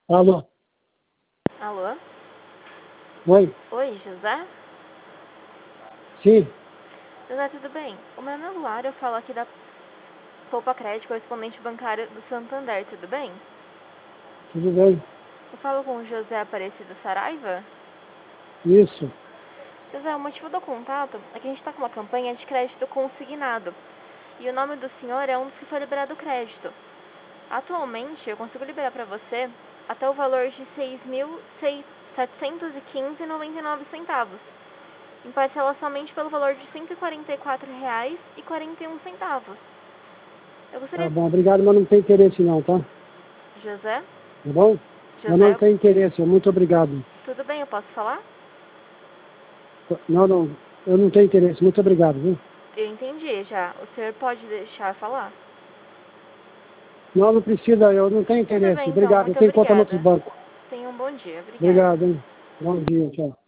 Alô? Alô? Oi? Oi, José? Sim? José, tudo bem? O meu nome é Lara, eu falo aqui da Poupa Crédito, correspondente bancário do Santander, tudo bem? Tudo bem? Eu falo com o José Aparecido Saraiva? Isso. José, o motivo do contato é que a gente está com uma campanha de crédito consignado. E o nome do senhor é um dos que foi liberado o crédito. Atualmente, eu consigo liberar para você até o valor de R$ 6.715,99, em parcela somente pelo valor de R$ 144,41. Eu Tá gostaria... bom, obrigado, mas não tem interesse não, tá? José? Tá bom? Eu não José, tenho interesse, muito obrigado. tudo bem, eu posso falar? Não, eu não tenho interesse, muito obrigado, viu? Eu entendi já. O senhor pode deixar falar? Não, não precisa, eu não tenho Tudo interesse. bem, então. Obrigado, eu Muito tenho conta no outro obrigada. banco. Tenha um bom dia. Obrigada. Obrigado, hein? Bom dia, tchau.